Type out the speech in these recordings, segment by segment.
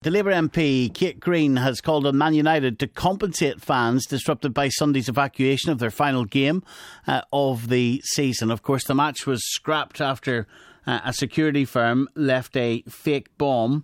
The Labour MP, Kate Green, has called on Man United to compensate fans disrupted by Sunday's evacuation of their final game of the season. Of course, the match was scrapped after a security firm left a fake bomb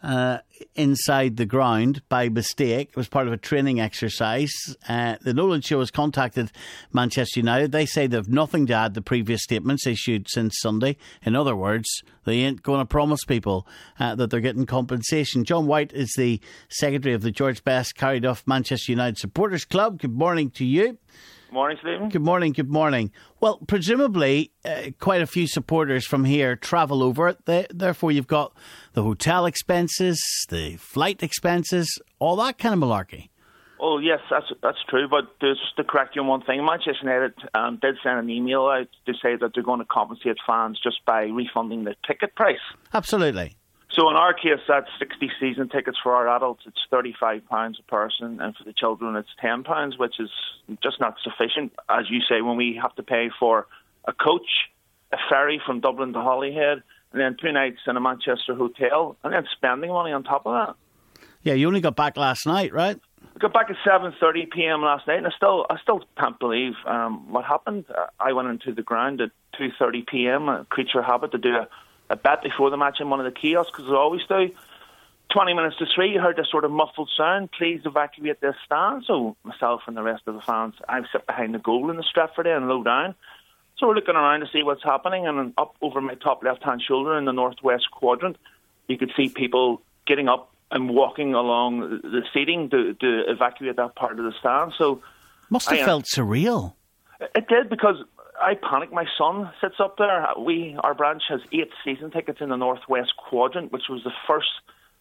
inside the ground by mistake. It was part of a training exercise. The Nolan Show has contacted Manchester United. They say they've nothing to add to previous statements issued since Sunday. In other words, they ain't going to promise people that they're getting compensation. John White is the secretary of the George Best Carryduff Manchester United Supporters Club. Good morning to you. Morning, Stephen. Good morning, good morning. Well, presumably quite a few supporters from here travel over it. Therefore, you've got the hotel expenses, the flight expenses, all that kind of malarkey. Oh, yes, that's true. But just to correct you on one thing, Manchester United did send an email out to say that they're going to compensate fans just by refunding the ticket price. Absolutely. So in our case, that's 60 season tickets for our adults. It's £35 a person, and for the children, it's £10, which is just not sufficient. As you say, when we have to pay for a coach, a ferry from Dublin to Holyhead, and then 2 nights in a Manchester hotel, and then spending money on top of that. Yeah, you only got back last night, right? I got back at 7:30 p.m. last night, and I still can't believe what happened. I went into the ground at 2:30 p.m. A creature habit to do a bet before the match in one of the kiosks, because I always do. 20 minutes to 3, you heard this sort of muffled sound, please evacuate this stand. So myself and the rest of the fans, I sit behind the goal in the Stratford end, low down. So we're looking around to see what's happening, and up over my top left-hand shoulder in the northwest quadrant, you could see people getting up and walking along the seating to evacuate that part of the stand. So must have felt surreal. It did, because I panicked. My son sits up there. Our branch has 8 season tickets in the northwest quadrant, which was the first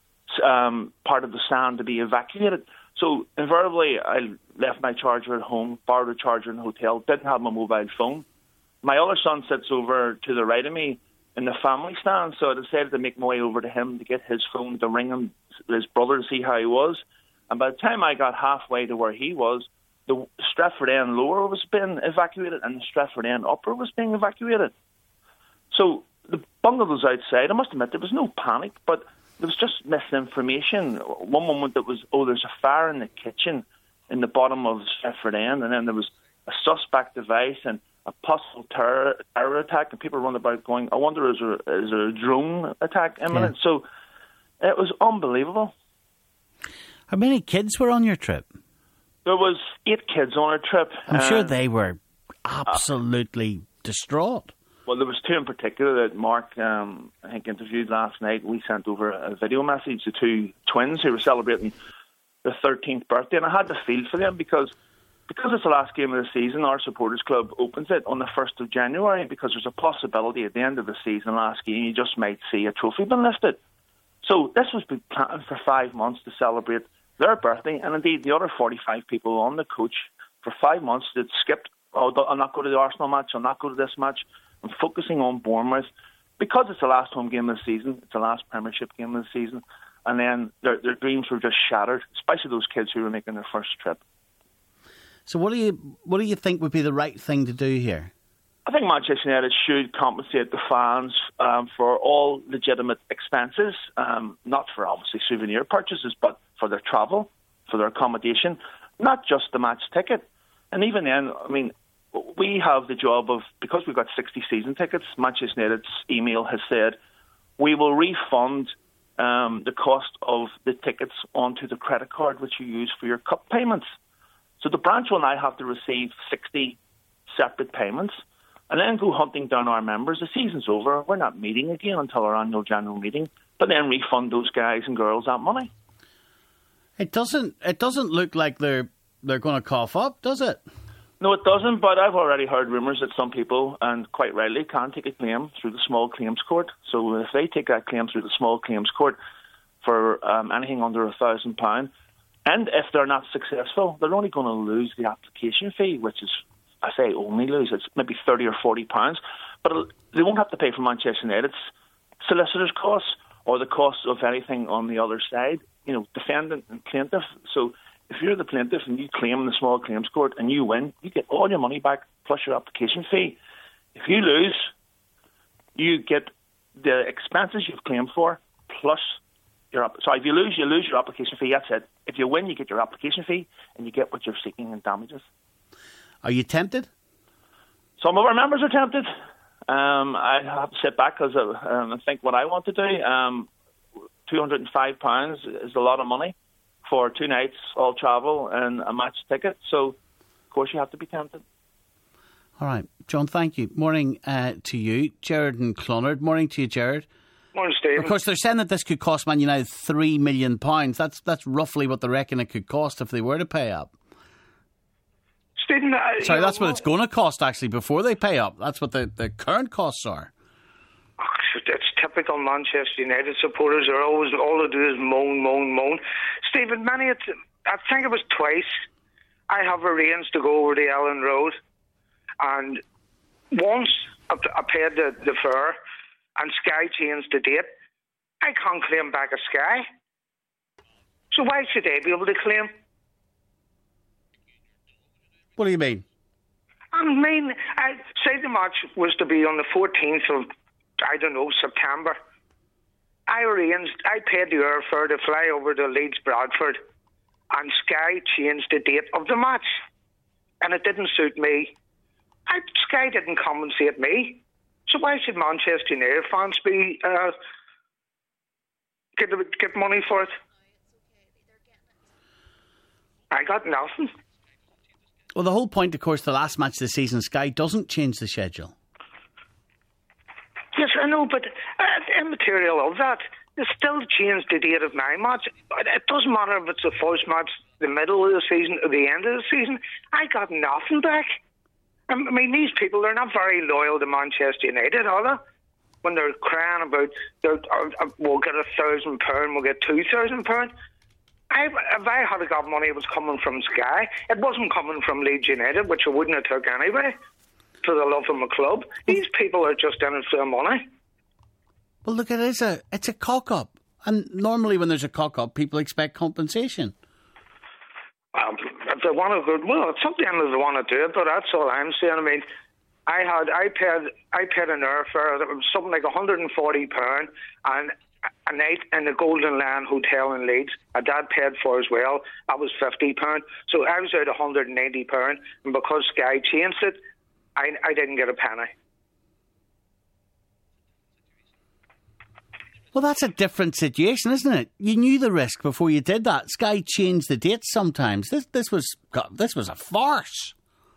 part of the stand to be evacuated. So invariably, I left my charger at home, borrowed a charger in the hotel, didn't have my mobile phone. My other son sits over to the right of me in the family stand, so I decided to make my way over to him to get his phone, to ring his brother to see how he was. And by the time I got halfway to where he was, the Stratford End lower was being evacuated and the Stratford End upper was being evacuated. So the bungalows outside, I must admit, there was no panic, but there was just misinformation. One moment it was, there's a fire in the kitchen in the bottom of Stratford End, and then there was a suspect device and a possible terror attack, and people run about going, I wonder, is there a drone attack imminent? Yeah. So it was unbelievable. How many kids were on your trip? There was 8 kids on our trip. I'm sure they were absolutely distraught. Well, there was 2 in particular that Mark, I think, interviewed last night. We sent over a video message to 2 twins who were celebrating their 13th birthday, and I had to feel for them because it's the last game of the season. Our supporters club opens it on the 1st of January because there's a possibility at the end of the season, last game, you just might see a trophy being lifted. So this was been planned for 5 months to celebrate their birthday, and indeed the other 45 people on the coach for 5 months that skipped, I'll not go to the Arsenal match, I'll not go to this match, I'm focusing on Bournemouth because it's the last home game of the season, it's the last Premiership game of the season, and then their dreams were just shattered, especially those kids who were making their first trip. So what do you think would be the right thing to do here? I think Manchester United should compensate the fans for all legitimate expenses, not for obviously souvenir purchases, but for their travel, for their accommodation, not just the match ticket. And even then, I mean, we have the job of, because we've got 60 season tickets, Manchester United's email has said, we will refund the cost of the tickets onto the credit card which you use for your cup payments. So the branch will now have to receive 60 separate payments and then go hunting down our members. The season's over. We're not meeting again until our annual general meeting, but then refund those guys and girls that money. It doesn't look like they're going to cough up, does it? No, it doesn't, but I've already heard rumours that some people, and quite rightly, can take a claim through the small claims court. So if they take that claim through the small claims court for anything under £1,000, and if they're not successful, they're only going to lose the application fee, which is, I say only lose, it's maybe £30 or £40, but they won't have to pay for Manchester United's solicitors' costs or the costs of anything on the other side, defendant and plaintiff. So if you're the plaintiff and you claim in the small claims court and you win, you get all your money back plus your application fee. If you lose, you get the expenses you've claimed for plus So if you lose your application fee. That's it. If you win, you get your application fee and you get what you're seeking in damages. Are you tempted? Some of our members are tempted. I have to sit back because I think what I want to do. £205 is a lot of money for 2 nights, all travel and a match ticket. So, of course, you have to be tempted. All right. John, thank you. Morning to you. Jared and Clonard. Morning to you, Jared. Morning, Stephen. Of course, they're saying that this could cost Man United £3 million. That's roughly what they reckon it could cost if they were to pay up. Stephen, sorry, that's what it's going to cost, actually, before they pay up. That's what the current costs are. It's typical Manchester United supporters. Are always, all they do is moan. Stephen, I think it was twice, I have arranged to go over to Ellen Road, and once I paid the fare and Sky changed the date, I can't claim back a Sky. So why should they be able to claim? What do you mean? I say the match was to be on the 14th of, September. I paid the airfare to fly over to Leeds Bradford, and Sky changed the date of the match, and it didn't suit me. Sky didn't compensate me, so why should Manchester United fans be get money for it? I got nothing. Well, the whole point, of course, the last match of the season, Sky doesn't change the schedule. Yes, I know, but immaterial of that, they still change the date of my match. It doesn't matter if it's the first match, the middle of the season, or the end of the season. I got nothing back. I mean, these people, they're not very loyal to Manchester United, are they? When they're crying about, we'll get £1,000, we'll get £2,000. If I had got money, it was coming from Sky. It wasn't coming from Leeds United, which I wouldn't have took anyway, for the love of my club. These people are just in it for the money. Well, look, it's a cock-up. And normally when there's a cock-up, people expect compensation. If they want to go, well, it's something that they want to do it, but that's all I'm saying. I mean, I paid an airfare, it was something like £140, and a night in the Golden Lion Hotel in Leeds, a dad paid for as well. That was £50. So I was out £190, and because Sky changed it, I didn't get a penny. Well, that's a different situation, isn't it? You knew the risk before you did that. Sky changed the dates sometimes. This was a farce.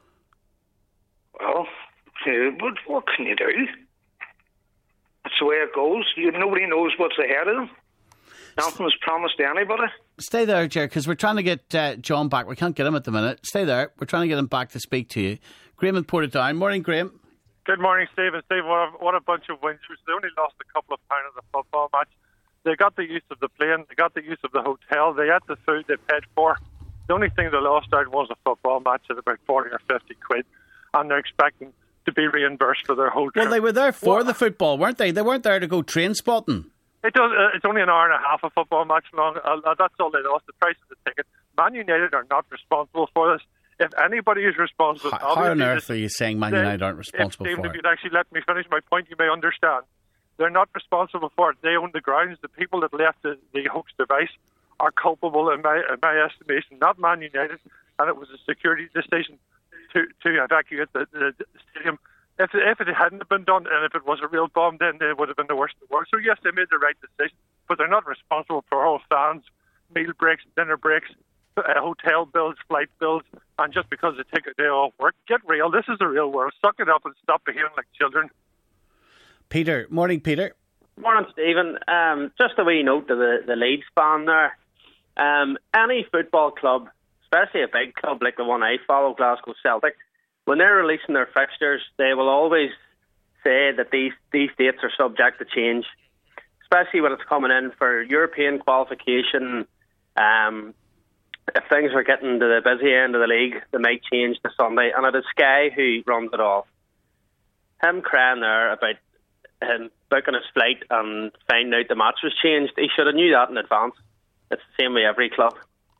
Well, what can you do? That's the way it goes. Nobody knows what's ahead of them. Nothing's promised to anybody. Stay there, Jerry, because we're trying to get John back. We can't get him at the minute. Stay there. We're trying to get him back to speak to you. Graham in Portadown. Morning, Graham. Good morning, Stephen. What a bunch of whingers. They only lost a couple of pounds at the football match. They got the use of the plane. They got the use of the hotel. They had the food they paid for. The only thing they lost out was a football match at about 40 or 50 quid. And they're expecting to be reimbursed for their whole trip. Well, they were there for the football, weren't they? They weren't there to go train spotting. It's only an hour and a half a football match long. That's all they lost, the price of the ticket. Man United are not responsible for this. If anybody is responsible... How on earth are you saying Man United aren't responsible for it? If you'd actually let me finish my point, you may understand. They're not responsible for it. They own the grounds. The people that left the hoax device are culpable in my estimation, not Man United. And it was a security decision to evacuate the stadium. If it hadn't been done, and if it was a real bomb, then it would have been the worst in the world. So yes, they made the right decision, but they're not responsible for all fans, meal breaks, dinner breaks, hotel bills, flight bills, and just because they take a day off work. Get real. This is the real world. Suck it up and stop behaving like children. Peter. Morning, Peter. Morning, Stephen. Just a wee note to the Leeds fan there. Any football club, especially a big club like the one I follow, Glasgow Celtic, when they're releasing their fixtures, they will always say that these dates are subject to change, especially when it's coming in for European qualification. If things are getting to the busy end of the league, they might change to Sunday. And it is Sky who runs it all. Him crying there about him booking his flight and finding out the match was changed, he should have knew that in advance. It's the same with every club.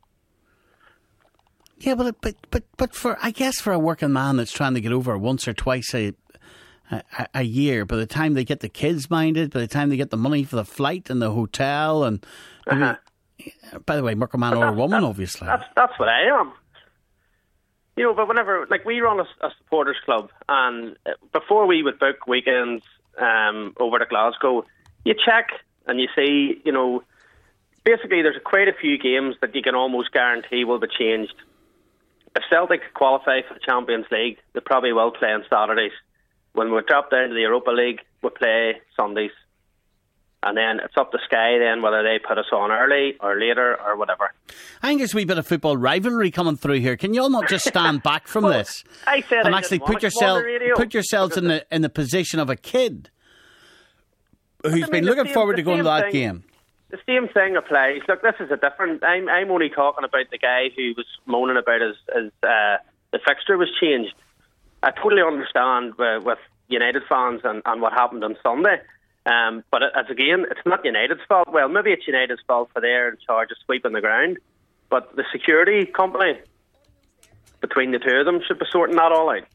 Yeah, but for, I guess, for a working man that's trying to get over once or twice a year, by the time they get the kids minded, by the time they get the money for the flight and the hotel and By the way, Muckerman or a woman, obviously. That's what I am. You know, but whenever, like, we run a supporters club, and before we would book weekends over to Glasgow, you check and you see, you know, basically there's quite a few games that you can almost guarantee will be changed. If Celtic qualify for the Champions League, they probably will play on Saturdays. When we drop down to the Europa League, we play Sundays. And then it's up to Sky then whether they put us on early or later or whatever. I think there's a wee bit of football rivalry coming through here. Can you all not just stand back from this and actually put yourselves in the position of a kid who's been looking forward to going to that game? The same thing applies. Look, this is a different. I'm only talking about the guy who was moaning about his the fixture was changed. I totally understand with United fans and what happened on Sunday. But it's not United's fault. Well, maybe it's United's fault for they're in charge of sweeping the ground. But the security company, between the two of them, should be sorting that all out.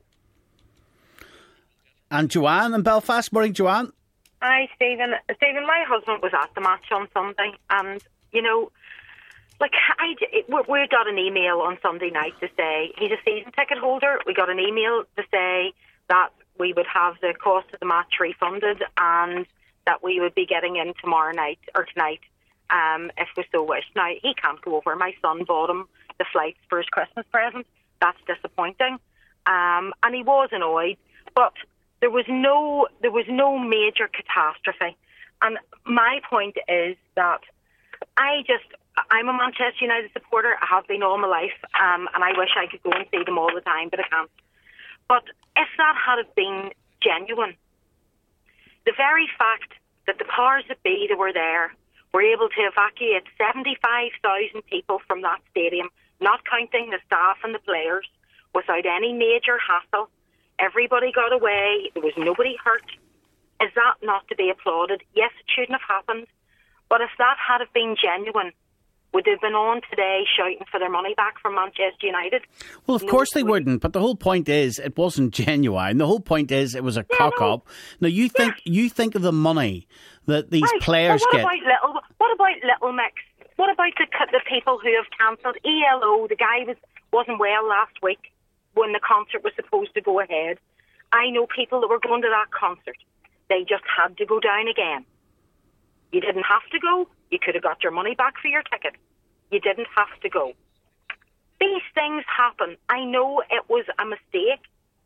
And Joanne in Belfast. Morning, Joanne. Hi, Stephen. Stephen, my husband was at the match on Sunday, and, you know, like, we got an email on Sunday night to say he's a season ticket holder. We got an email to say that we would have the cost of the match refunded and that we would be getting in tomorrow night or tonight if we so wish. Now, he can't go over. My son bought him the flights for his Christmas present. That's disappointing. And he was annoyed, but there was no major catastrophe. And my point is that I'm a Manchester United supporter. I have been all my life, and I wish I could go and see them all the time, but I can't. But if that had been genuine, the very fact that the powers that be that were there were able to evacuate 75,000 people from that stadium, not counting the staff and the players, without any major hassle, everybody got away, there was nobody hurt. Is that not to be applauded? Yes, it shouldn't have happened. But if that had been genuine, would they have been on today shouting for their money back from Manchester United? Well, of course they wouldn't. But the whole point is it wasn't genuine. The whole point is it was a cock-up. Now, you think of the money that these players get. What about Little Mix? What about the people who have cancelled? ELO, the guy wasn't well last week when the concert was supposed to go ahead. I know people that were going to that concert. They just had to go down again. You didn't have to go. You could have got your money back for your ticket. You didn't have to go. These things happen. I know it was a mistake.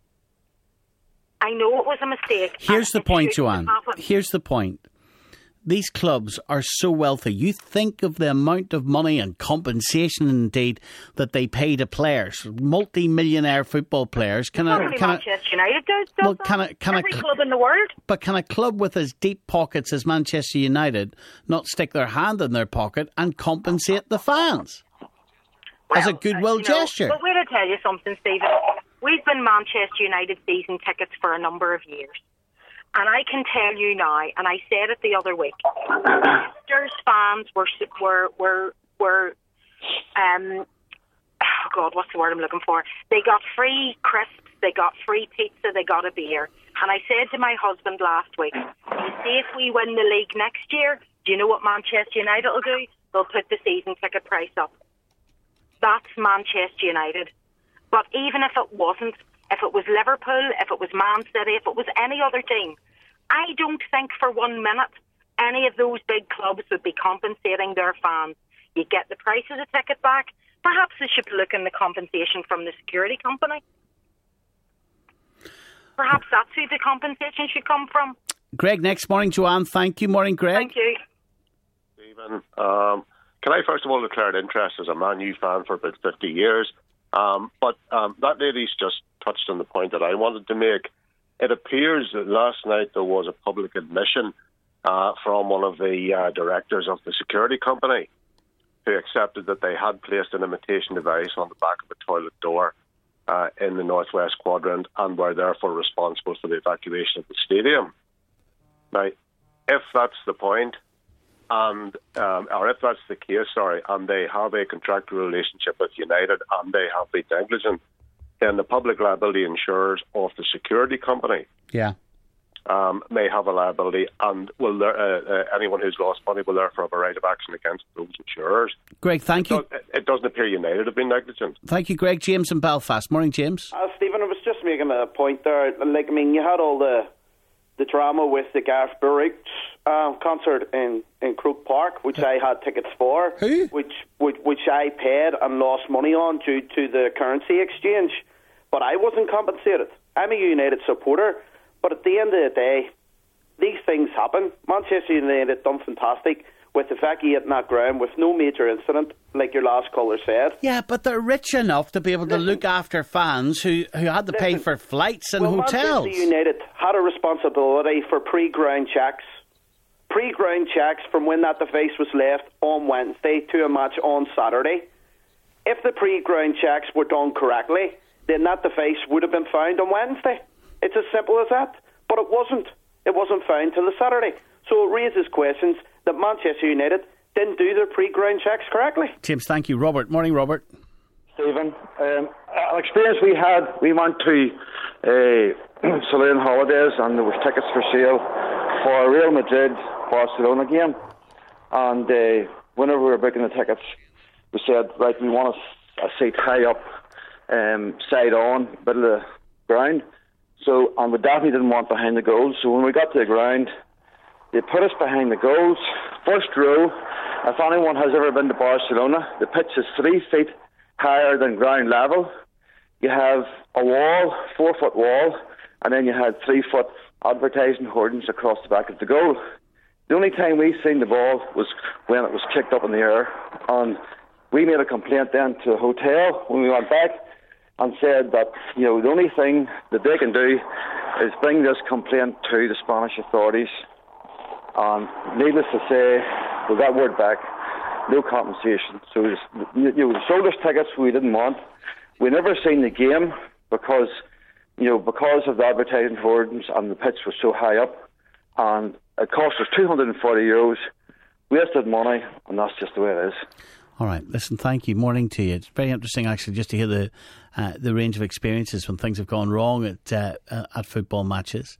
Here's the point, Joanne. Here's the point. These clubs are so wealthy. You think of the amount of money and compensation, indeed, that they pay to players, multi-millionaire football players. Manchester United does every club in the world. But can a club with as deep pockets as Manchester United not stick their hand in their pocket and compensate the fans as a goodwill gesture? But wait, I'll tell you something, Stephen. We've been Manchester United season tickets for a number of years. And I can tell you now, and I said it the other week, Leicester fans were what's the word I'm looking for? They got free crisps, they got free pizza, they got a beer. And I said to my husband last week, you see, if we win the league next year, do you know what Manchester United will do? They'll put the season ticket price up. That's Manchester United. But even if it wasn't, if it was Liverpool, if it was Man City, if it was any other team, I don't think for 1 minute any of those big clubs would be compensating their fans. You get the price of the ticket back. Perhaps they should look in the compensation from the security company. Perhaps that's who the compensation should come from. Greg, next morning, Joanne. Thank you. Morning, Greg. Thank you. Stephen, can I first of all declare interest as a Man U fan for about 50 years? But that lady's just touched on the point that I wanted to make. It appears that last night there was a public admission from one of the directors of the security company who accepted that they had placed an imitation device on the back of a toilet door in the northwest quadrant and were therefore responsible for the evacuation of the stadium. Now, if that's the point, or if that's the case, and they have a contractual relationship with United and they have been negligent, then the public liability insurers of the security company may have a liability, and will anyone who's lost money will therefore have a right of action against those insurers. Greg, thank you. It doesn't appear United have been negligent. Thank you, Greg. James in Belfast. Morning, James. Stephen, I was just making a point there. Like, I mean, you had all the drama with the Garth Brooks concert in Croke Park, which I had tickets for, which I paid and lost money on due to the currency exchange. But I wasn't compensated. I'm a United supporter, but at the end of the day, these things happen. Manchester United done fantastic with evacuating that ground with no major incident, like your last caller said. Yeah, but they're rich enough to be able to look after fans who had to pay for flights and hotels. Manchester United had a responsibility for pre-ground checks. Pre-ground checks from when that device was left on Wednesday to a match on Saturday. If the pre-ground checks were done correctly, then that device would have been found on Wednesday. It's as simple as that. But it wasn't. It wasn't found till the Saturday. So it raises questions that Manchester United didn't do their pre-ground checks correctly. James, thank you. Robert. Morning, Robert. Stephen, an experience we had, we went to Saloon Holidays and there was tickets for sale for a Real Madrid-Barcelona game. And whenever we were booking the tickets, we said, right, we want a seat high up, side on, middle of the ground. So, and we definitely didn't want behind the goals. So when we got to the ground, they put us behind the goals. First row, if anyone has ever been to Barcelona, the pitch is 3 feet higher than ground level. You have a wall, 4-foot wall, and then you had 3-foot advertising hoardings across the back of the goal. The only time we seen the ball was when it was kicked up in the air. And we made a complaint then to the hotel when we went back and said that, you know, the only thing that they can do is bring this complaint to the Spanish authorities. And needless to say, we got word back, no compensation. So they sold us tickets we didn't want. We never seen the game because of the advertising hoardings and the pitch was so high up. And it cost us €240, wasted money, and that's just the way it is. All right, listen, thank you. Morning to you. It's very interesting, actually, just to hear the range of experiences when things have gone wrong at football matches.